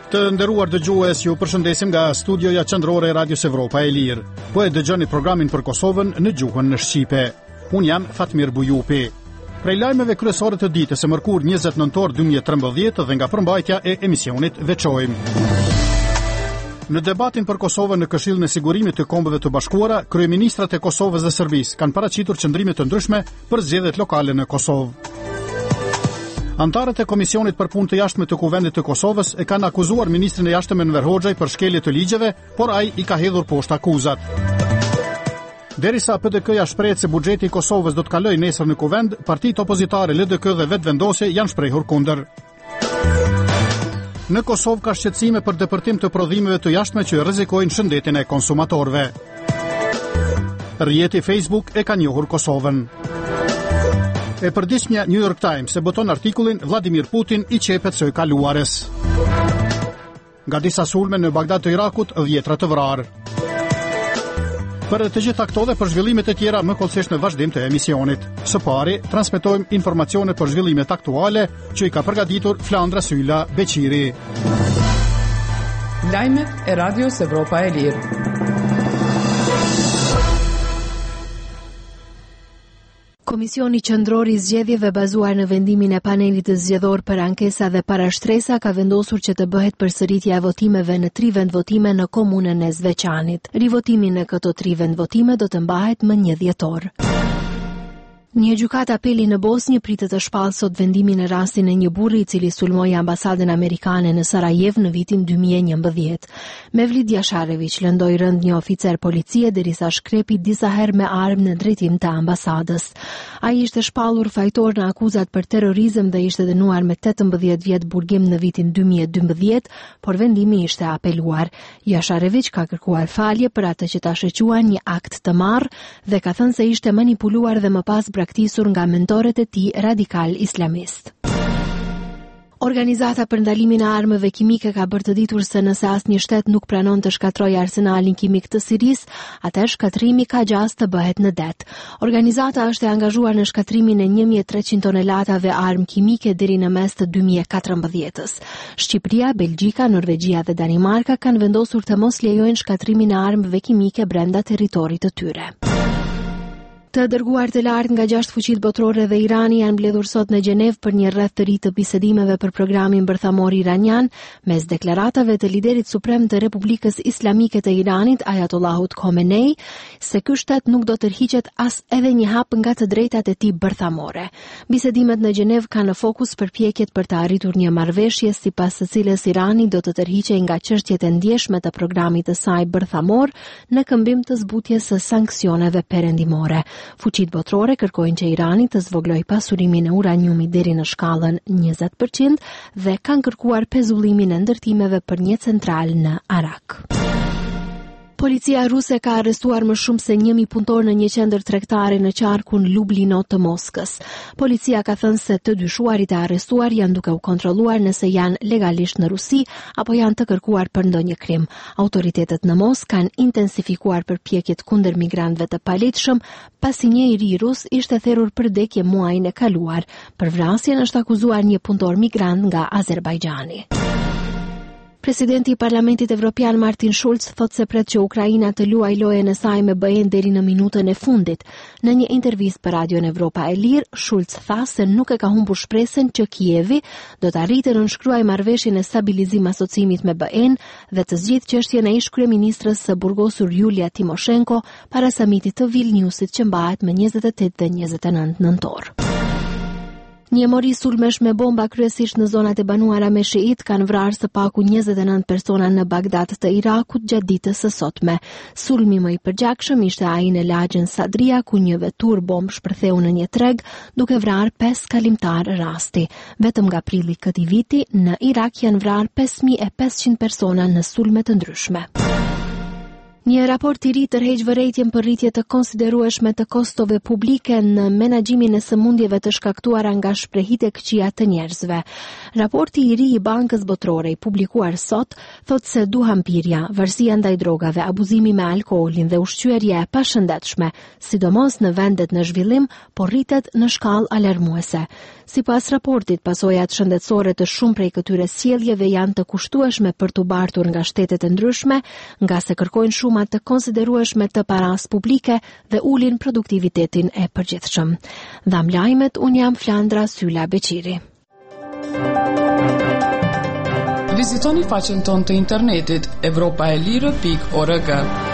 Të nderuar dëgjues, ju përshëndesim nga studioja qendrore e Radios Evropa e Lirë. Po e dëgjoni programin për Kosovën në gjuhën shqipe. Unë jam Fatmir Bujupi. Prej lajmeve kryesore të ditës së mërkur 20 nëntor 2013 dhe nga përmbajtja e emisionit veçojmë. Në debatin për Kosovën në Këshillin e Sigurimit të Kombeve të Bashkuara, kryeministrat e Kosovës dhe Serbisë kanë paraqitur qëndrime të ndryshme për zgjedhjet lokale në Kosovë. Antarët e Komisionit për Punë të Jashtme të Kuvendit të Kosovës e kanë akuzuar ministrin e Jashtëm Enver Hoxhaj për shkelje të ligjeve, por ai i ka hedhur poshtë akuzat. Derisa PDK-ja shprehet se buxheti i Kosovës do të kalojë nesër në Kuvend, partitë opozitare LDK dhe Vetvendosje janë shprehur kundër. Në Kosovë ka shqetësime për depërtim të prodhimeve të jashtme që rrezikojnë shëndetin e konsumatorëve. Rrjeti Facebook e ka njohur Kosovën. E përditshmja New York Times e boton artikullin Vladimir Putin i qepet së kaluarës. Nga disa sulme në Bagdad të Irakut, 10 të vrarë. Për të gjitha këto dhe për zhvillimet e tjera më kollësisht në vazhdim të emisionit. Së pari, transmetojmë informacione për zhvillimet aktuale që i ka përgatitur Flandra Sylla Beqiri. Lajmet e Radios Evropa e Lirë. Komisioni Qendror i Zgjedhjeve bazuar në vendimin e panelit të zgjedhor për ankesa dhe parashtresa ka vendosur që të bëhet përsëritja e votimeve në 3 vendvotime në komunën e Zveçanit. Rivotimi në këto 3 vendvotime do të mbahet më 1 dhjetor. Një gjykat apeli në Bosnjë pritet të shpallë sot vendimin në rastin e një burri i cili sulmoi ambasadën amerikane në Sarajev në vitin 2011. Mevlid Jasharević lëndoi rënd një oficer policie derisa shkrepi disa herë me armë në drejtim të ambasadës. Ai ishte shpallur fajtor në akuzat për terrorizëm dhe ishte dënuar me 18 vjet burgim në vitin 2012, por vendimi ishte apeluar. Jasharević ka kërkuar falje për atë që ta shëquan një akt të marrë dhe ka thënë se ishte manipuluar dhe më pas praktisur nga mentorët e tij radikal islamist. Organizata për ndalimin e armëve kimike ka bërë të ditur se nëse asnjë shtet nuk pranon të shkatrojë arsenalin kimik të Sirisë, atëherë shkatrimi ka gjas të bëhet në det. Organizata është e angazhuar në shkatrimin e 1300 tonelatave armë kimike deri në mes të 2014-s. Shqipëria, Belgjika, Norvegjia dhe Danimarka kanë vendosur të mos lejojnë shkatrimin e armëve kimike brenda territorit të tyre. Të dërguar të lartë nga 6 fuqitë botërore dhe Irani janë mbledhur sot në Gjenev për një rreth të ri të bisedimeve për programin bërthamor iranian, mes deklaratave të liderit suprem të Republikës Islamike të Iranit, Ayatollahut Khomeini, se ky shtet nuk do tërhiqet as edhe një hap nga të drejtat e tij bërthamore. Bisedimet në Gjenev kanë në fokus përpjekjet për të arritur një marrëveshje sipas së cilës Irani do të tërhiqej nga çështjet e ndjeshme të programit të saj bërthamor në këmbim të zbutjes së sanksioneve perëndimore. Fuqitë botërore kërkojnë që Irani të zvogëlojë pasurimin e uraniumit deri në shkallën 20% dhe kanë kërkuar pezullimin e ndërtimeve për një centralë në Arak. Policia ruse ka arrestuar më shumë se 1000 punëtor në një qendër tregtare në qarkun Lublino të Moskës. Policia ka thënë se të dyshuarit e arrestuar janë duke u kontrolluar nëse janë legalisht në Rusi apo janë të kërkuar për ndonjë krim. Autoritetet në Moskë kanë intensifikuar përpjekjet kundër migrantëve të palitshëm, pasi një i ri rus ishte therrur për vdekje muajin e kaluar. Për vrasjen është akuzuar një punëtor migrant nga Azerbajxhani. Presidenti i Parlamentit Evropian Martin Schulz thot se pret që Ukraina të luajë lojën e saj me BE-n deri në minutën e fundit. Në një intervistë për Radion Evropa e Lirë, Schulz tha se nuk e ka humbur shpresën që Kievi do të arrijë të nënshkruajë marrëveshjen e stabilizim asociimit me BE-n dhe të zgjidhë çështjen e ish-kryeministrës së burgosur Yulia Timoshenko para samitit të Vilniusit që mbahet më 28 dhe 29 nëntor. Një mori sulmesh me bomba kryesisht në zonat e banuara me shiit kanë vrarë së paku 29 persona në Bagdad të Irakut gjatë ditës së sotme. Sulmi më i përgjakshëm ishte ai në lagjen Sadria ku një vetur bomb shpërtheu në një treg duke vrarë 5 kalimtar rasti. Vetëm nga prilli këtij viti në Irak janë vrarë 5500 persona në sulme të ndryshme. Një raport I ri tërheq vërejtjen për rritje të konsiderueshme të kostove publike në menaxhimin e sëmundjeve të shkaktuara nga shprehite këqija të njerëzve. Raporti I ri I Bankës Botërore I publikuar sot thotë se duhanpirja, varësia ndaj drogave, abuzimi me alkoolin dhe ushqyerja e pashëndetshme, sidomos në vendet në zhvillim, po rritet në shkallë alarmuese. Sipas raportit, pasojat shëndetësore të shumë prej këtyre sjelljeve janë të kushtueshme për t'u bartur nga shtetet e ndryshme, nga se kërkojnë shuma të konsiderueshme të paras publike dhe ulin produktivitetin e përgjithshëm. Dham lajmet, unë jam Flandra Sylla Beqiri. Vizitoni faqen tonë të internetit evropaelire.org.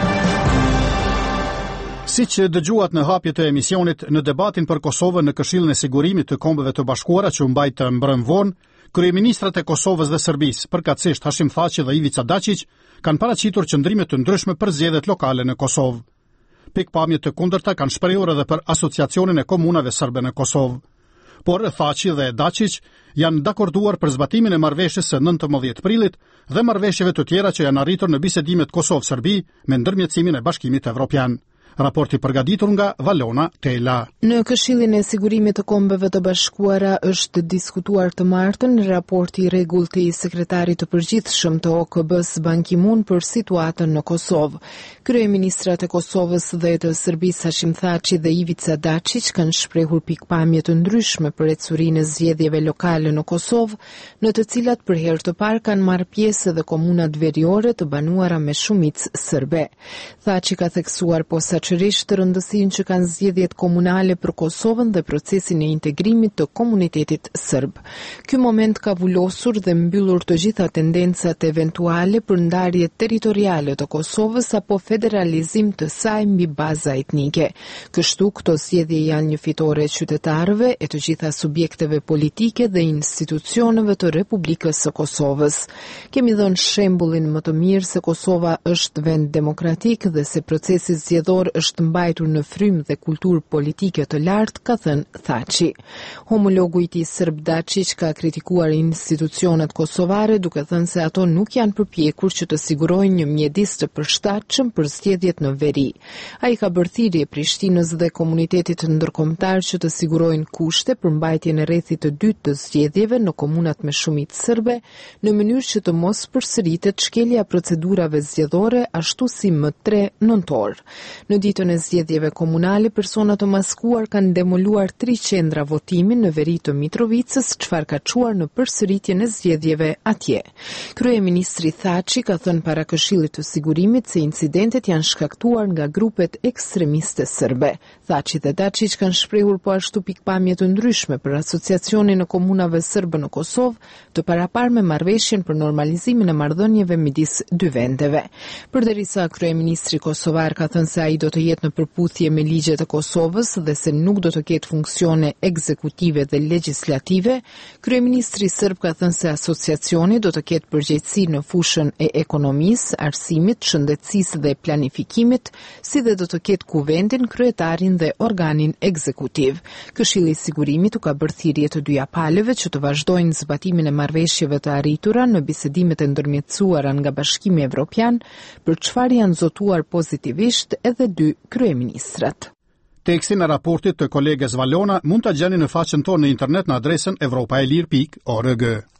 Si që dëgjuat në hapje të emisionit, në debatin për Kosovën në Këshillin e Sigurimit të Kombeve të Bashkuara që u mbajt të mbrëm vonë, kryeministrat e Kosovës dhe Serbisë, përkatësisht Hashim Thaçi dhe Ivica Dačić, kanë paraqitur qëndrime të ndryshme për zgjedhjet lokale në Kosovë. Pikpamje të kundërta kanë shprehur edhe për Asociacionin e Komunave Serbe në Kosovë. Por Thaçi dhe Dačić janë dakorduar për zbatimin e marrëveshjes së 19 prillit dhe marrëveshjeve të tjera që janë arritur në bisedimet Kosovë-Serbi me ndërmjetësimin e Bashkimit Evropian. Raporti përgatitur nga Valona Tela. Në Këshillin e Sigurimit të Kombeve të Bashkuara është diskutuar të martën raporti I rregullt I sekretarit të përgjithshëm të OKB-s Ban Ki-moon për situatën në Kosovë. Kryeministrat e Kosovës dhe të Serbisë Hashim Thaçi dhe Ivica Dačić kanë shprehur pikpamje të ndryshme për ecurinë e zgjedhjeve lokale në Kosovë, në të cilat për herë të parë kanë marrë pjesë edhe komunat veriore të banuara me shumicë serbe. Thaçi ka theksuar posaçërisht të rëndësinë që kanë zgjedhjet komunale për Kosovën dhe procesin e integrimit të komunitetit serb. Ky moment ka vullosur dhe mbyllur të gjitha tendencat eventuale për ndarje territoriale të Kosovës apo federalizim të saj mbi baza etnike. Kështu këto zgjedhje janë një fitore e qytetarëve, e të gjitha subjekteve politike dhe institucioneve të Republikës së Kosovës. Kemi dhënë shembullin më të mirë se Kosova është vend demokratik dhe se procesi zgjedhor është mbajtur në frymë dhe kulturë politike të lartë, ka thënë Thaçi. Homologu I tij serb Dačić ka kritikuar institucionet kosovare duke thënë se ato nuk janë përpjekur që të sigurojnë një mjedis të përshtatshëm për zgjedhjet në veri. Ai ka bërë thirrje Prishtinës dhe komunitetit ndërkombëtar që të sigurojnë kushte për mbajtjen e rrethit të dytë të zgjedhjeve në komunat me shumicë serbe, në mënyrë që të mos përsëritet shkelja e procedurave zgjedhore ashtu si më 3 nëntor. Në ditën e zgjedhjeve komunale, persona të maskuar kanë demoluar 3 qendra votimi në veri të Mitrovicës, çfarë ka çuar në përsëritjen e zgjedhjeve atje. Kryeministri Thaçi ka thënë para Këshillit të Sigurimit se incidentet janë shkaktuar nga grupet ekstremiste serbe. Thaçi dhe Dačić kanë shprehur po ashtu pikpamje të ndryshme për asociacionin e komunave serbe në Kosovë, të paraparë me marrëveshjen për normalizimin e marrëdhënieve midis dy vendeve. Përderisa kryeministri kosovar ka thënë se ai do të jetë në përputhje me ligjet e Kosovës dhe se nuk do të ketë funksione ekzekutive dhe legjislative, kryeministri serb ka thënë se asociacioni do të ketë përgjegjësi në fushën e ekonomisë, arsimit, shëndetësisë dhe planifikimit, si dhe do të ketë kuvendin, kryetarin dhe organin ekzekutiv. Këshilli I Sigurimit u ka bërë thirrje të dyja palëve që të vazhdojnë zbatimin e marrëveshjeve të arritura në bisedimet e ndërmjetësuara nga Bashkimi Evropian, për çfarë janë zotuar pozitivisht edhe dy kryeministrat. Tekstin e raportit të kolegës Valona mund ta gjeni në faqen tonë në internet në adresën evropaelir.org.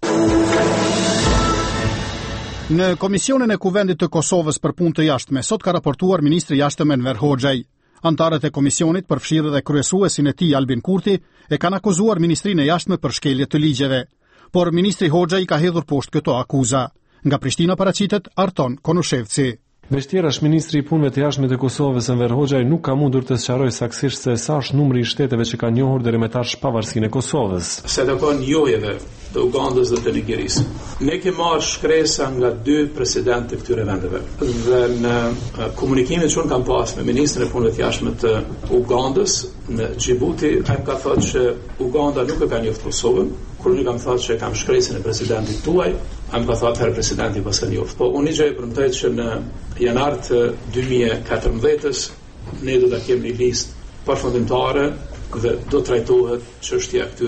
Në Komisionin e Kuvendit të Kosovës për punë të jashtme, sot ka raportuar ministri i jashtëm Enver Hoxhaj. Antarët e komisionit, përfshirë dhe kryesuesin e tij Albin Kurti, e kanë akuzuar ministrinë e jashtme për shkelje të ligjeve. Por ministri Hoxhaj ka hedhur poshtë këto akuza. Nga Prishtina paraqitet Arton Konushevci. Vështjerash, ministri I punëve të jashtme të Kosovës Enver Hoxhaj nuk ka mundur të sqarojë saktësisht se sa është numri I shteteve që kanë njohur deri më tash pavarësinë e Kosovës. Se do ka njojeve të Ugandës dhe të Nigerisë. Ne kemi marrë shkresa nga 2 presidentë të këtyre vendeve. Dhe në komunikimin që unë kam pas me ministrin e punëve të jashtme të Ugandës në Djibouti, ai ka thënë që Uganda nuk e ka njohur Kosovën. Kur unë kam thënë që kam shkresën e presidentit tuaj, ai më ka thënë herë presidenti pas e njoft. Po unë gjej premtoj që në janar të 2014-s ne do ta kemi një listë përfundimtare dhe do trajtohet çështja e këtyre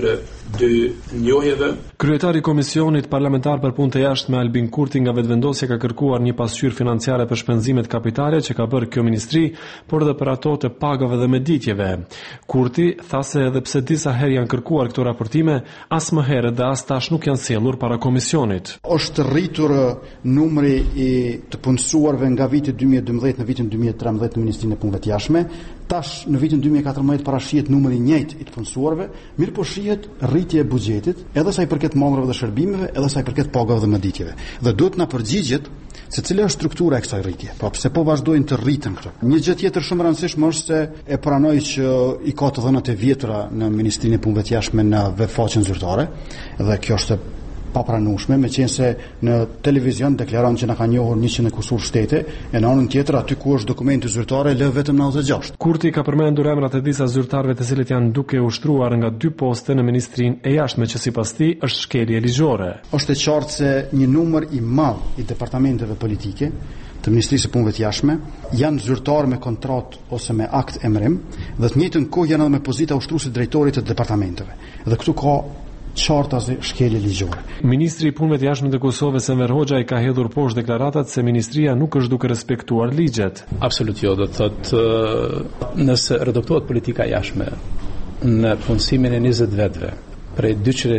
dy njohjeve. Kryetari i Komisionit Parlamentar për Punë të Jashtme Albin Kurti nga vetëvendosja ka kërkuar një pasqyrë financiare për shpenzimet kapitale që ka bërë kjo ministri, por edhe për ato të pagave dhe mëditjeve. Kurti tha se edhe pse disa herë janë kërkuar këto raportime, as më herët dhe as tash nuk janë sjellur para Komisionit. Është rritur numri i të punësuarve nga viti 2012 në vitin 2013 në Ministrinë e Punëve të Jashtme. Tash në vitin 2014 parashihet numri i njëjtë i të punësuarve, mirë po shihet rritje e buxhetit, edhe sa i përket mallrave dhe shërbimeve, edhe sa i përket pagave dhe mëditjeve. Dhe duhet na përgjigjet se cila është struktura e kësaj rritje. Pra pse po vazhdojnë të rriten këto. Një gjë tjetër shumë e rëndësishme është se e pranoj që i ka të dhënat e vjetra në Ministrinë e Punëve të Jashtme në webfaqen zyrtare, dhe kjo është papranueshme, meqense në televizion deklaron që na ka njohur 100 e kusur shtete, e në anën tjetër aty ku është dokumenti zyrtare lë vetëm 96. Kurti ka përmendur emrat e disa zyrtarëve të cilët janë duke ushtruar nga 2 poste në Ministrinë e Jashtme që sipas tij është shkelje ligjore. Është e qartë se një numër i madh i departamenteve politike të Ministrisë së Punëve të Jashtme janë zyrtarë me kontratë ose me akt emrim, dhe të njëjtën kohë janë edhe me pozita ushtruesi drejtorit të departamenteve. Dhe këtu ka qartazi shkelje ligjore. Ministri i Punëve të Jashtme të Kosovës Enver Hoxha i ka hedhur poshtë deklaratat se ministria nuk është duke respektuar ligjet. Absolut jo, do të thotë nëse reduktohet politika jashtme në punësimin e 20 vetëve, prej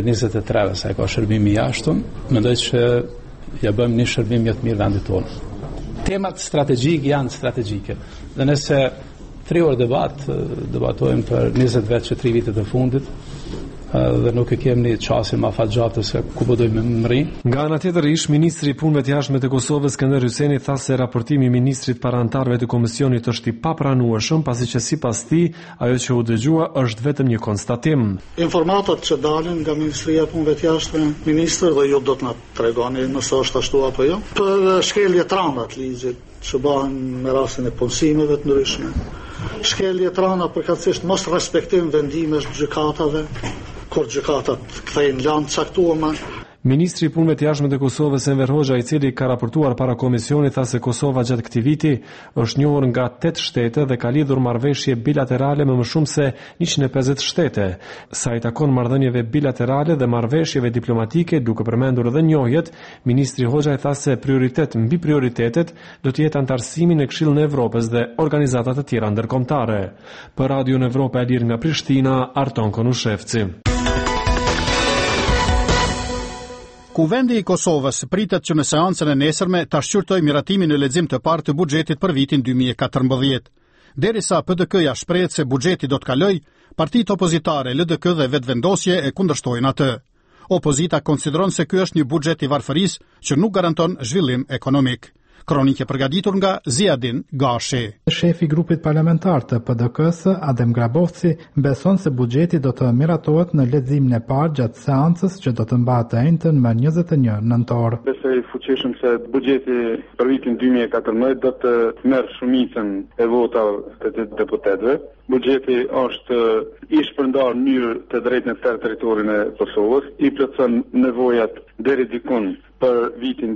223 sa ka shërbimi i jashtëm, mendoj që ja bëjmë një shërbim më të mirë vendit tonë. Temat strategjik janë strategjike. Dhe nëse 3 orë debatojmë për 20 vetë që 3 vitet e fundit, dhe nuk e kemi një çasim afatgjatë se ku po dojmë më rri. Nga ana tjetër ministri i Punëve të Jashtme të Kosovës Skënder Hyseni tha se raportimi i ministrit para anëtarëve të komisionit është i papranueshëm, pasi që sipas tij ajo që u dëgjua është vetëm një konstatim. Informatat që dalin nga Ministria e Punëve të Jashtme, ministër dhe ju do të na tregoni nëse është ashtu apo jo, për shkelje trana të ligjit që bëhen me rastin e punësimeve të ndryshme. Shkelje trana përkatësisht mos respektim vendimesh të gjykatave, kur gjykatat kthejnë lanë caktuar. Ministri i Punëve të Jashtme të Kosovës Enver Hoxha, i cili ka raportuar para komisionit, tha se Kosova gjatë këtij viti është njohur nga 8 shtete dhe ka lidhur marrëveshje bilaterale me më shumë se 150 shtete. Sa i takon marrëdhënieve bilaterale dhe marrëveshjeve diplomatike, duke përmendur edhe njohjet, ministri Hoxha i tha se prioritet mbi prioritetet do të jetë antarësimi në Këshillin e Evropës dhe organizata të tjera ndërkombëtare. Për Radion Evropa e Lirë nga Prishtina, Arton Konushevci. Kuvendi i Kosovës pritet që në seancën e nesërme ta shqyrtojë miratimin në lexim të parë të buxhetit për vitin 2014. Derisa PDK-ja shprehet se buxheti do të kalojë, partitë opozitare LDK dhe Vetëvendosje e kundërshtojnë atë. Opozita konsideron se ky është një buxhet i varfërisë që nuk garanton zhvillim ekonomik. Kronikë përgatitur nga Ziadin Gashi. Shefi i grupit parlamentar të PDK-s, Adem Grabovci, beson se buxheti do të miratohet në leximin e parë gjatë seancës që do të mbahet të njëjtën më 21 nëntor. Besoj fuqishëm se buxheti për vitin 2014 do të merr shumicën e votave të deputetëve. Buxheti është i shpërndarë në mënyrë të drejtë në tërë territorin e Kosovës, i plotson nevojat deri diku për vitin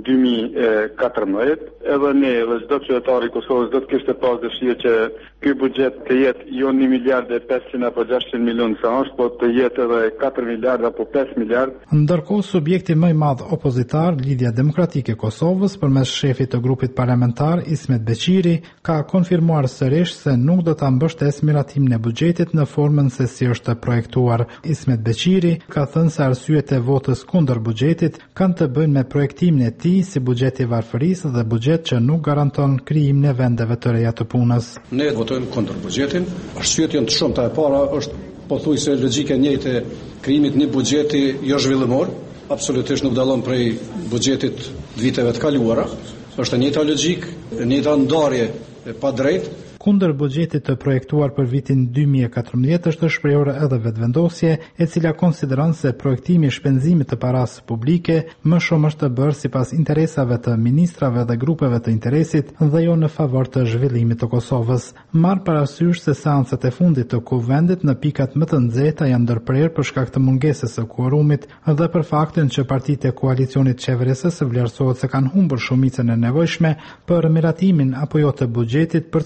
2014, edhe ne dhe çdo qytetar i Kosovës do të kishte pas dëshirë që ky buxhet të jetë jo 1 miliard e 500 apo 600 milion sa është, po të jetë edhe 4 miliard apo 5 miliard. Ndërkohë, subjekti më i madh opozitar, Lidhja Demokratike e Kosovës, përmes shefit të grupit parlamentar Ismet Beqiri, ka konfirmuar sërish se nuk do ta mbështesë miratimin e buxhetit në formën se si është projektuar. Ismet Beqiri ka thënë se arsyet e votës kundër buxhetit kanë të bëjnë me projektimin e tij si buxheti i varfërisë dhe buxhet që nuk garanton krijimin e vendeve të reja të punës. Ne votojmë kundër buxhetin. Arsyet janë të shumta. E para është pothuajse logjika e njëjtë e krijimit një buxheti jo zhvillimor, absolutisht nuk dallon prej buxhetit viteve të kaluara. Është e njëjta logjikë, e njëjta ndarje e padrejtë. Kundër buxhetit të projektuar për vitin 2014 është shprehur edhe Vetëvendosje, e cila konsideron se projektimi i shpenzimit të parasë publike më shumë është të bërë sipas interesave të ministrave dhe grupeve të interesit dhe jo në favor të zhvillimit të Kosovës. Marr parasysh se seancat e fundit të kuvendit në pikat më të nxehta janë ndërprerë për shkak të mungesës së kuorumit dhe për faktin që partitë e koalicionit qeverisës vlerësohet se kanë humbur shumicën e nevojshme për miratimin apo jo të buxhetit, përcaktues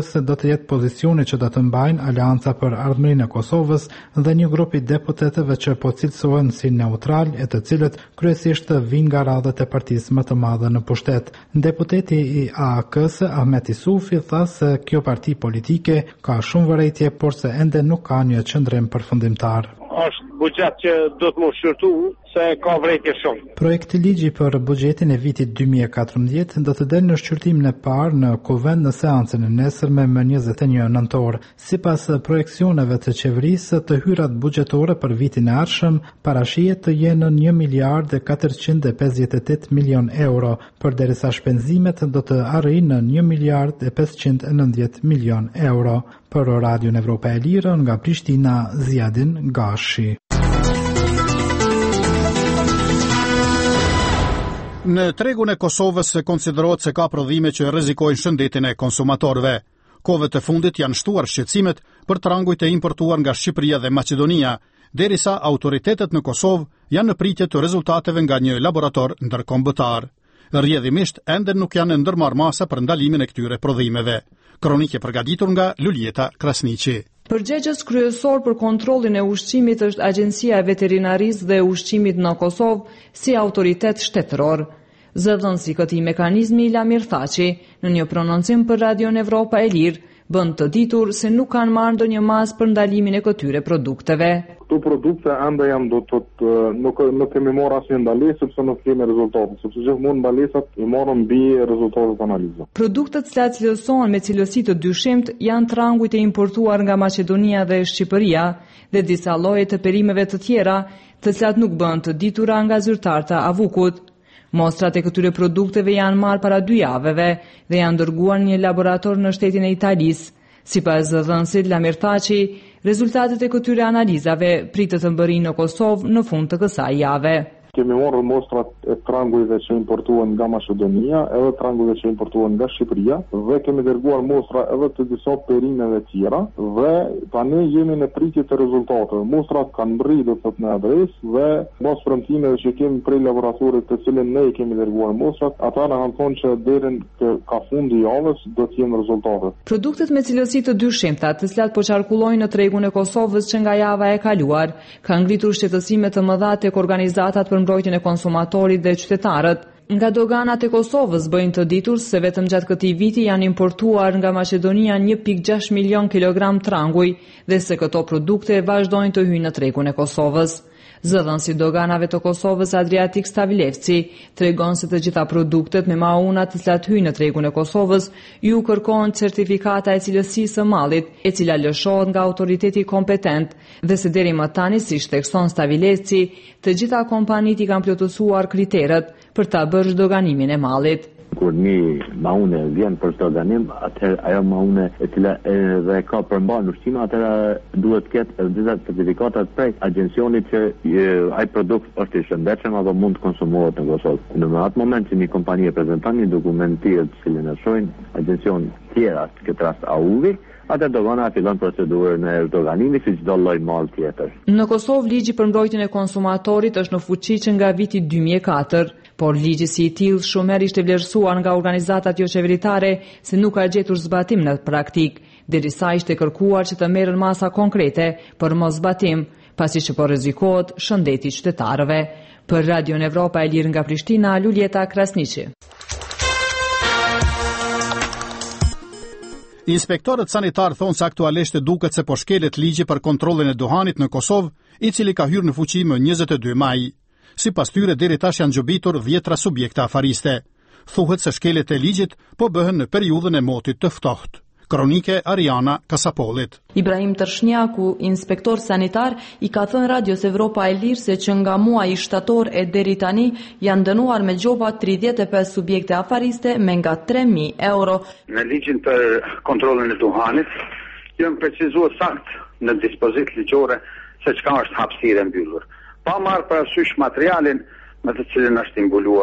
Kosovës do të jetë pozicioni që do të mbajnë Aleanca për Ardhmërinë e Kosovës dhe një grup i deputetëve që po cilësohen si neutral, e të cilët kryesisht vijnë nga radhët e partisë më të madhe në pushtet. Deputeti i AAK-s Ahmet Isufi tha se kjo parti politike ka shumë vërejtje, por se ende nuk ka një qëndrim përfundimtar. Është buxhet që do të më shqyrtu se ka vrejtje shumë. Projekti ligji për buxhetin e vitit 2014 do të delë në shqyrtimin e parë në Kuvend në seancën e nesërme më 21 nëntor. Sipas projeksioneve të qeverisë, të hyrat buxhetore për vitin e ardhshëm parashihet të jenë në 1 miliard e 458 milion euro, përderisa shpenzimet do të arrijnë në 1 miliard e 590 milion euro. Për Radion Evropa e Lirë, nga Prishtina, Ziadin Gashi. Në tregun e Kosovës konsiderohet se ka prodhime që rrezikojnë shëndetin e konsumatorëve. Kohëve të fundit janë shtuar shqetësimet për trangujt e importuar nga Shqipëria dhe Maqedonia, derisa autoritetet në Kosovë janë në pritje të rezultateve nga një laborator ndërkombëtar. Rrjedhimisht ende nuk janë ndërmarrë masa për ndalimin e këtyre prodhimeve. Kronikë e përgatitur nga Luljeta Krasniqi. Përgjegjës kryesor për kontrollin e ushqimit është Agjencia e Veterinarisë dhe Ushqimit në Kosovë si autoritet shtetëror. Zëdhënësi këtij mekanizmi Lamir Thaçi, në një prononcim për Radion Evropa e Lirë, bën të ditur se nuk kanë marrë ndonjë masë për ndalimin e këtyre produkteve. Këto produkte ende janë do të nuk kemi marrë asnjë ndalesë sepse nuk kemi rezultate, sepse gjithmonë ndalesat i marrën mbi rezultatet analizave. Produktet që cilësohen me cilësi të dyshimt janë trangujt e importuar nga Maqedonia dhe Shqipëria dhe disa lloje të perimeve të tjera, të cilat nuk bën të ditura nga zyrtarët e avukut. Mostrat e këtyre produkteve janë marrë para 2 javeve dhe janë dërguar në një laborator në shtetin e Italisë. Sipas zëdhënësit Lamir Thaçi, rezultatet e këtyre analizave pritet të mbërrinë në Kosovë në fund të kësaj jave. Kemi marrë mostrat e trangujve që importuan nga Maqedonia, edhe trangujve që importuan nga Shqipëria, dhe kemi dërguar mostra edhe të disa perimeve tjera, dhe tani jemi në pritje të rezultateve. Mostrat kanë mbërritur në adresë dhe mos premtimeve që kemi prej laboratorit të cilën ne i kemi dërguar mostrat, ata na kanë thonë që deri ka fundi javës do të jenë rezultatet. Produktet me cilësi të dyshimta, të cilat po qarkullojnë në tregun e Kosovës që nga java e kaluar, kanë ngritur shqetësime të mëdha tek organizatat për mbrojtjen e konsumatorit dhe qytetarët. Nga doganat e Kosovës bëjnë të ditur se vetëm gjatë këtij viti janë importuar nga Maqedonia 1.6 milion kilogram tranguj dhe se këto produkte vazhdojnë të hyjnë në tregun e Kosovës. Zëdhënësi doganave të Kosovës Adriatik Stavilevci tregon se të gjitha produktet me mauna të cilat hyjnë në tregun e Kosovës ju kërkohen certifikata e cilësisë së mallit, e cila lëshohet nga autoriteti kompetent dhe se deri më tani, siç thekson Stavilevci, të gjitha kompanitë i kanë plotësuar kriteret për ta bërë doganimin e mallit. Kur një maune vjen për të organim, atëherë ajo maune e cila edhe ka përmban ushqime, atëherë duhet të ketë disa certifikata prej agjencionit që ai produkt është i shëndetshëm apo mund të konsumohet në Kosovë. Në atë moment që një kompani e prezanton një dokumentirë të cilën e shohin agjencion tjera, në këtë rast AUVI, atë dogana fillon procedurën e doganimit si çdo lloj malli tjetër. Në Kosovë ligji për mbrojtjen e konsumatorit është në fuqi që nga viti 2004, por ligji si i tillë shumë herë ishte vlerësuar nga organizatat jo qeveritare se nuk ka gjetur zbatim në praktik, derisa ishte kërkuar që të merren masa konkrete për mos zbatim, pasi që po rrezikohet shëndeti i qytetarëve. Për Radion Evropa e Lirë nga Prishtina, Luljeta Krasniqi. Inspektorët sanitar thonë se aktualisht duket se po shkelet ligji për kontrollin e duhanit në Kosovë, i cili ka hyrë në fuqi më 22 maj. Sipas tyre deri tash janë gjobitur 10 subjekte afariste. Thuhet se shkelet e ligjit po bëhen në periudhën e motit të ftohtë. Kronike Ariana Kasapolit. Ibrahim Tërshnjaku, inspektor sanitar, i ka thënë Radios Evropa e Lirë se që nga muaji shtator e deri tani janë dënuar me gjoba 35 subjekte afariste me nga 3.000 euro. Në ligjin për kontrollin e duhanit janë precizuar sakt në dispozit ligjore se çka është hapësira e mbyllur. Pa marrë parasysh materialin me të cilin është imbuluar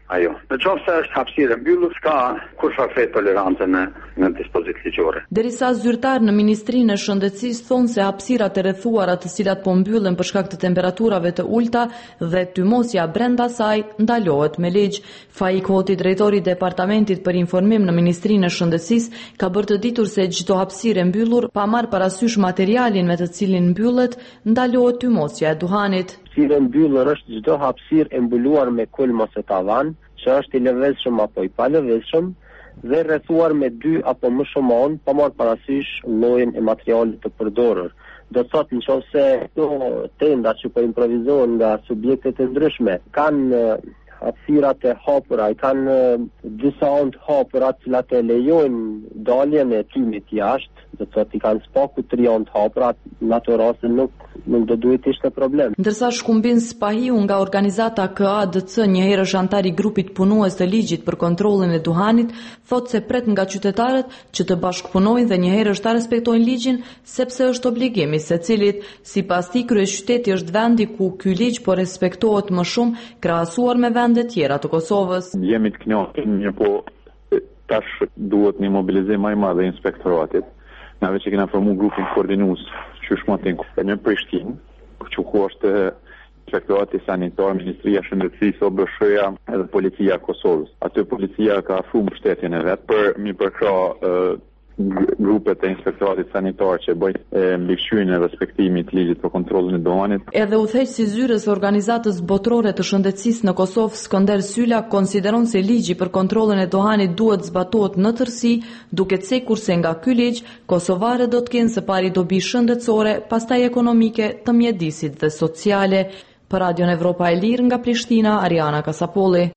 ajo. Në qoftë se është hapësirë mbyllur, s'ka kurrë tolerancë në dispozitë ligjore. Derisa zyrtar në Ministrinë e Shëndetësisë thonë se hapësirat e rrethuara të cilat po mbyllen për shkak të temperaturave të ulta dhe tymosja brenda saj ndalohet me ligj. Faik Hoti, drejtori i Departamentit për Informim në Ministrinë e Shëndetësisë, ka bërë të ditur se çdo hapësirë e mbyllur pa marrë parasysh materialin me të cilin mbyllet, ndalohet tymosja e duhanit. Hapësirë e mbyllur është çdo hapësirë e mbuluar me kulm ose tavan, që është i lëvizshëm apo i palëvizshëm, dhe rrethuar me 2 apo më shumë anë, pa marrë parasysh llojin e materialit të përdorur. Do të thotë nëse këto tenda që po improvizohen nga subjekte të ndryshme kanë hapësirat e hapura, i kanë disa anë të hapura të cilat e lejojnë daljen e tymit jashtë, do të thotë i kanë spaku 3 anë të hapura, në ato raste nuk do duhet ishte problem. Ndërsa Shkumbin Spahiu nga organizata KADC, një herësh antar i grupit punues të ligjit për kontrollin e duhanit, thotë se pret nga qytetarët që të bashkëpunojnë dhe një herësh ta respektojnë ligjin, sepse është obligim i secilit. Sipas tij, kryeqyteti është vendi ku ky ligj po respektohet më shumë krahasuar me vendet tjera të Kosovës. Jemi të kënaqur, po tash duhet një mobilizim më i madh i inspektoratit. Na vetë që kena formu grupin koordinues që shmatin në Prishtinë, që ku është inspektorati sanitar, Ministria e Shëndetësisë, OBSH-ja edhe Policia e Kosovës. Aty policia ka shumë mbështetjen e vet për mi përkrah grupet e inspektoratit sanitar që bëjnë mbikëqyrjen e respektimit të ligjit për kontrollin e duhanit. Edhe udhëheqësi i zyrës së organizatës botërore të shëndetësisë në Kosovë, Skënder Syla, konsideron se ligji për kontrollin e duhanit duhet zbatohet në tërësi, duke cekur se nga ky ligj kosovarët do të kenë së pari dobi shëndetësore, pastaj ekonomike, të mjedisit dhe sociale. Për Radion Evropa e Lirë nga Prishtina, Ariana Kasapolli.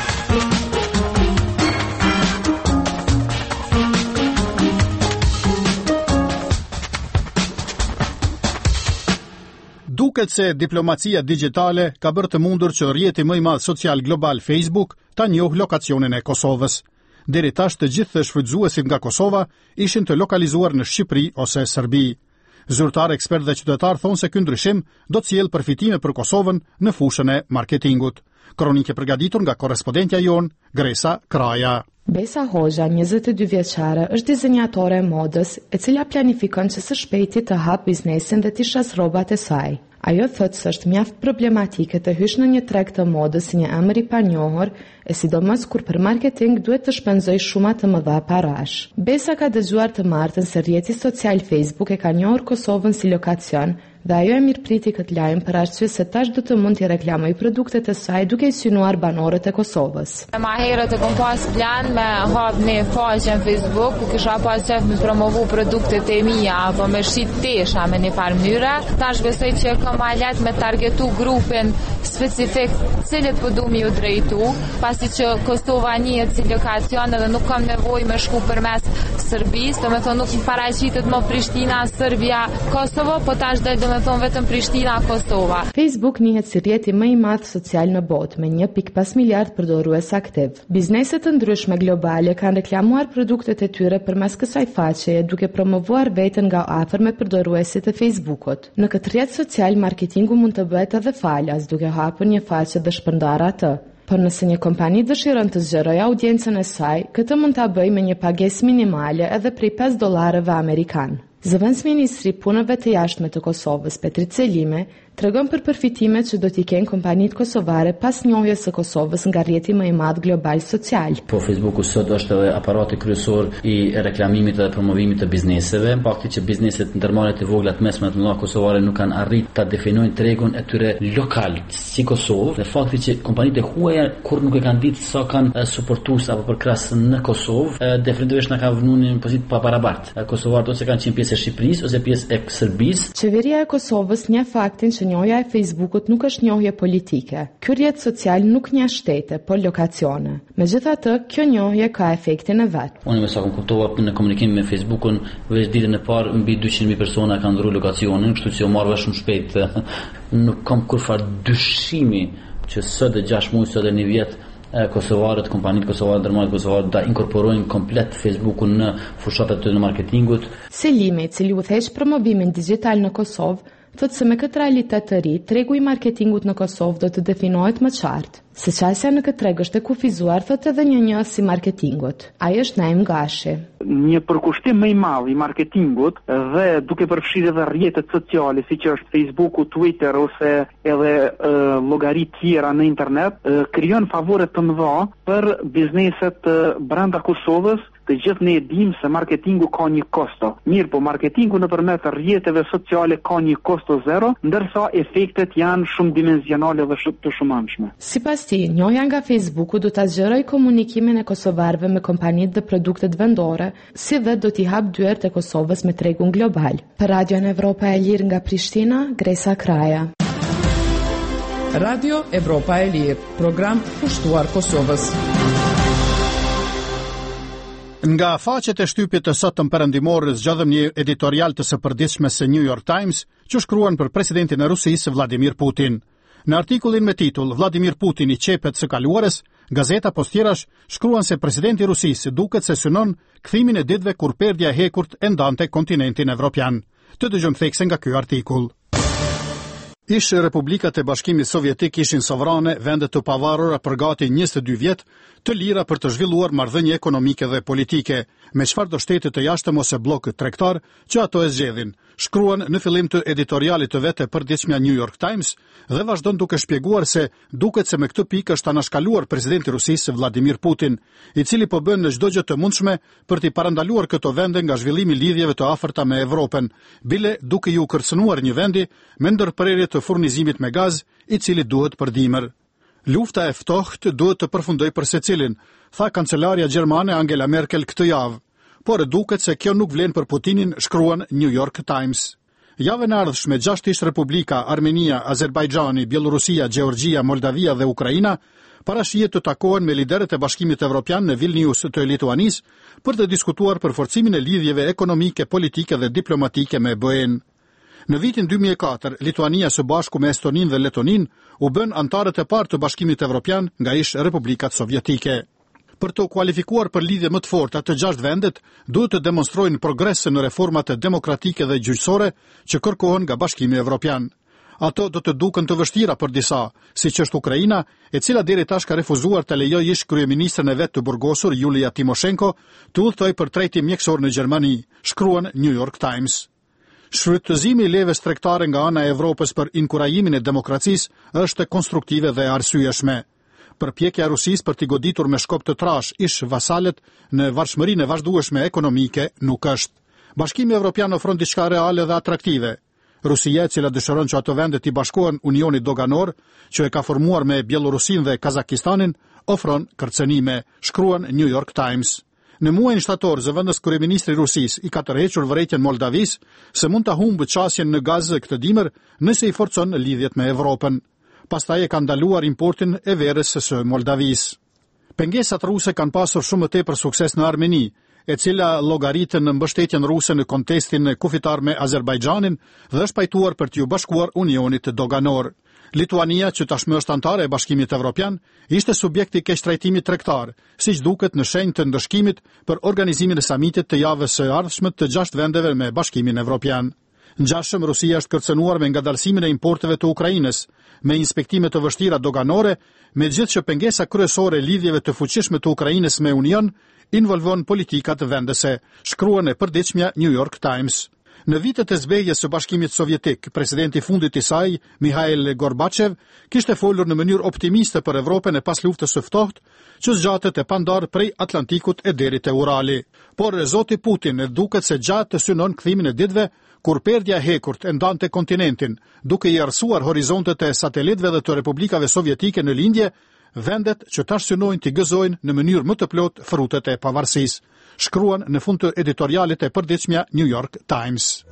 Duket se diplomacia digjitale ka bërë të mundur që rrjeti më i madh social global Facebook ta njohë lokacionin e Kosovës. Deri tash të gjithë shfrytëzuesit nga Kosova ishin të lokalizuar në Shqipëri ose Serbi. Zyrtar, ekspert dhe qytetar thonë se ky ndryshim do të sjellë përfitime për Kosovën në fushën e marketingut. Kronikë përgatitur nga korrespondentja jon Gresa Kraja. Besa Hoxha, 22 vjeçare, është dizenjatore e modës, e cila planifikon që së shpejti të hap biznesin dhe të shas rrobat e saj. Ajo thotë se është mjaft problematike të hysh në një treg të modës si një emër i panjohur, e sidomos kur për marketing duhet të shpenzoj shuma të mëdha parash. Besa ka dëgjuar të martën se rrjeti social Facebook e ka njohur Kosovën si lokacion, dhe ajo e mirëpriti këtë lajm për arsye se tash do të mund t'i reklamoj produktet e saj duke i synuar banorët e Kosovës. Ma herët e kom pas plan me hap një faqe në Facebook, ku kisha pas qef me promovu produktet e mia apo me shit tesha me një farë mënyre. Tash besoj që kam alet me targetu grupin specifik cilit po du mi u drejtu, pasi që Kosova njihet si lokacion edhe nuk kam nevojë me shku përmes Serbisë, do me thonë nuk paraqitet më Prishtina, Serbia, Kosovo, po tash del me thonë vetëm Prishtina, Kosova. Facebook njihet si rrjeti më i madh social në botë me 1.5 miliard përdorues aktiv. Bizneset të ndryshme globale kanë reklamuar produktet e tyre përmes kësaj faqeje, duke promovuar veten nga afër me përdoruesit e Facebookut. Në këtë rrjet social marketingu mund të bëhet edhe falas, duke hapur një faqe dhe shpërndar atë. Por nëse një kompani dëshiron të zgjerojë audiencën e saj, këtë mund ta bëjë me një pagesë minimale edhe prej $5 amerikan. Zëvendës Ministri Punëve të Jashtme të Kosovës, Petri Celime, tregon për përfitimet që do t'i kenë kompanitë kosovare pas njohjes së Kosovës nga rrjeti më i madh global social. Po Facebooku sot është edhe aparati kryesor i reklamimit dhe promovimit të bizneseve. Fakti që bizneset ndërmarrje të vogla të mesme të mëdha kosovare nuk kanë arritur ta definojnë tregun e tyre lokal si Kosovë, dhe fakti që kompanitë e huaja kur nuk e kanë ditë sa kanë suportues apo përkras në Kosovë, definitivisht na ka vënë në pozitë pa barabartë. Kosovarët ose kanë qenë pjesë e Shqipërisë ose pjesë e Serbisë. Qeveria e Kosovës njeh faktin që njohja e Facebookut nuk është njohje politike. Ky rrjet social nuk njeh shtete, por lokacione. Megjithatë, kjo njohje ka efektin e vet. Unë më sa kuptova në komunikim me Facebookun, veç ditën e parë mbi 200.000 persona kanë ndruar lokacionin, kështu që u marrë shumë shpejt. Nuk kam kurfar dyshimi që sot e 6 muaj, sot e 1 vjet kosovarët, kompanitë kosovare, ndërmarrjet kosovare da inkorporojnë komplet Facebookun në fushatat e marketingut. Selimi, i cili udhëheq promovimin digjital në Kosovë, thotë se me këtë realitet të ri, tregu i marketingut në Kosovë do të definohet më qartë. Se qasja në këtë treg është e kufizuar, thotë edhe një si marketingut. Ai është Naim Gashi. Një përkushtim më i madh i marketingut dhe duke përfshirë edhe rrjetet sociale siç është Facebooku, Twitter ose edhe llogaritë tjera në internet, krijon favore të mëdha për bizneset brenda Kosovës. Të gjithë ne e dimë se marketingu ka një kosto. Mirë, po marketingu nëpërmjet rrjeteve sociale ka një kosto zero, ndërsa efektet janë shumë dimensionale dhe të shumëanshme. Sipas tij, njohja nga Facebooku do ta zgjerojë komunikimin e kosovarëve me kompanitë dhe produktet vendore, si dhe do t'i hap dyert e Kosovës me tregun global. Për Radion Evropa e Lirë nga Prishtina, Gresa Kraja. Radio Evropa e Lirë, program pushtuar Kosovës. Nga faqet e shtypit të sotëm perëndimor zgjodhem një editorial të së përditshme së New York Times, që shkruan për presidentin e Rusisë Vladimir Putin. Në artikullin me titull Vladimir Putin i qepet së kaluarës, gazeta Postirash shkruan se presidenti i Rusisë duket se synon kthimin e ditëve kur perdja e hekurt e ndante kontinentin evropian. Të dëgjojmë thekse nga ky artikull. Ish Republikat e Bashkimit Sovjetik ishin sovrane, vende të pavarura për gati 22 vjet, të lira për të zhvilluar marrëdhënie ekonomike dhe politike, me çfarëdo shtete të jashtëm ose bllokët tregtar që ato e zgjedhin, shkruan në fillim të editorialit të vet e përditshmja New York Times dhe vazhdon duke shpjeguar se duket se me këtë pikë është anashkaluar presidenti i Rusisë Vladimir Putin, i cili po bën në çdo gjë të mundshme për t'i parandaluar këto vende nga zhvillimi i lidhjeve të afërta me Evropën, bile duke ju kërcënuar një vendi me ndërprerje të furnizimit me gaz, i cili duhet për dimër. Lufta e ftohtë duhet të përfundoj për secilin, tha kancelaria gjermane Angela Merkel këtë javë, por duket se kjo nuk vlen për Putinin, shkruan New York Times. Javën e ardhshme 6 ish republika, Armenia, Azerbajxhani, Bielorusia, Gjeorgjia, Moldavia dhe Ukraina parashihet të takohen me liderët e Bashkimit Evropian në Vilnius të Lituanisë për të diskutuar për forcimin e lidhjeve ekonomike, politike dhe diplomatike me BE-n. Në vitin 2004, Lituania së bashku me Estoninë dhe Letoninë u bën antarët e parë të Bashkimit Evropian nga ish republikat sovjetike. Për të kualifikuar për lidhje më të forta të 6 vendet, duhet të demonstrojnë progrese në reformat demokratike dhe gjyqësore që kërkohen nga Bashkimi Evropian. Ato do të duken të vështira për disa, siç është Ukraina, e cila deri tash ka refuzuar të lejojë ish kryeministrin e vet të burgosur Yulia Timoshenko të udhtojë për trajtim mjekësor në Gjermani, shkruan New York Times. Shfrytëzimi i leves tregtare nga ana e Evropës për inkurajimin e demokracisë është konstruktive dhe arsyeshme. Përpjekja e Rusisë për t'i goditur me shkop të trash ish vasalet në varfshmërinë e vazhdueshme ekonomike nuk është. Bashkimi Evropian ofron diçka reale dhe atraktive. Rusia, e cila dëshiron që ato vende t'i bashkohen Unionit Doganor, që e ka formuar me Bielorusinë dhe Kazakistanin, ofron kërcënime, shkruan New York Times. Në muajin shtator, zëvendës kryeministri i Rusisë i ka tërhequr vërejtjen Moldavisë se mund ta humbë qasjen në gaz këtë dimër nëse i forcon lidhjet me Evropën. Pastaj e ka ndaluar importin e verës së Moldavisë. Pengesat ruse kanë pasur shumë më tepër sukses në Armeni, e cila llogaritën në mbështetjen ruse në kontestin kufitar me Azerbajxhanin dhe është pajtuar për t'ju bashkuar Unionit Doganor. Lituania, që tashmë është antare e Bashkimit Evropian, ishte subjekti i keqtrajtimit tregtar, siç duket në shenjë të ndëshkimit për organizimin e samitit të javës së ardhshme të 6 vendeve me Bashkimin Evropian. Ngjashëm, Rusia është kërcënuar me ngadalësimin e importeve të Ukrainës, me inspektime të vështira doganore, megjithëse që pengesa kryesore e lidhjeve të fuqishme të Ukrainës me Union involvon politikat vendese, shkruan e përditshmja New York Times. Në vitet e zbehjes së Bashkimit Sovjetik, presidenti i fundit i saj, Mikhail Gorbachev, kishte folur në mënyrë optimiste për Evropën e pas luftës së ftohtë, që zgjatet e pandar prej Atlantikut e deri te Urali. Por zoti Putin e duket se gjatë të synon kthimin e ditëve kur perdja e hekurt e ndante kontinentin, duke i arsuar horizontet e satelitëve dhe të republikave sovjetike në lindje, vendet që tash synojnë t'i gëzojnë në mënyrë më të plotë frutet e pavarësisë, shkruan në fund të editorialit e përditshmja New York Times.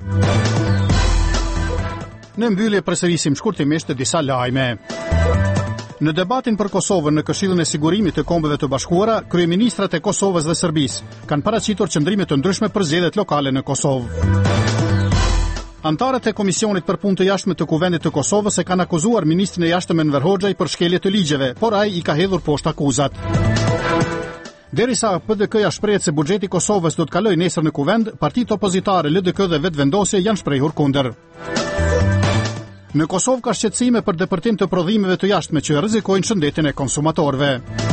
Në mbyllje përsërisim shkurtimisht disa lajme. Në debatin për Kosovën në Këshillin e Sigurimit të Kombeve të Bashkuara, kryeministrat e Kosovës dhe Serbisë kanë paraqitur qëndrime të ndryshme për zgjedhjet lokale në Kosovë. Antarët e Komisionit për Punë të Jashtme të Kuvendit të Kosovës e kanë akuzuar ministrin e Jashtëm Enver Hoxhaj për shkelje të ligjeve, por ai i ka hedhur poshtë akuzat. Derisa PDK-ja shprehet se buxheti i Kosovës do të kalojë nesër në Kuvend, partitë opozitare LDK dhe Vetvendosje janë shprehur kundër. Në Kosovë ka shqetësime për depërtim të prodhimeve të jashtme që rrezikojnë shëndetin e konsumatorëve.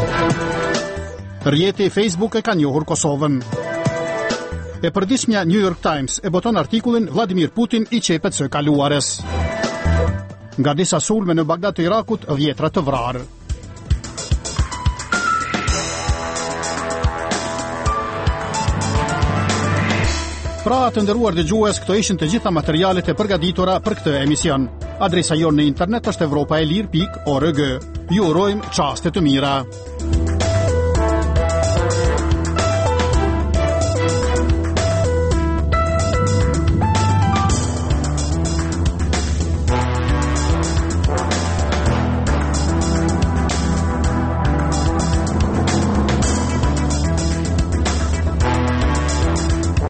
Rrjeti Facebook e ka njohur Kosovën. E përditshmja New York Times e boton artikullin Vladimir Putin i qepet së kaluarës. Nga disa sulme në Bagdad të Irakut, 10 të vrarë. Pra të nderuar dëgjues, këto ishin të gjitha materialet e përgatitura për këtë emision. Adresa jonë në internet është evropaelir.org. Ju urojmë çaste të mira.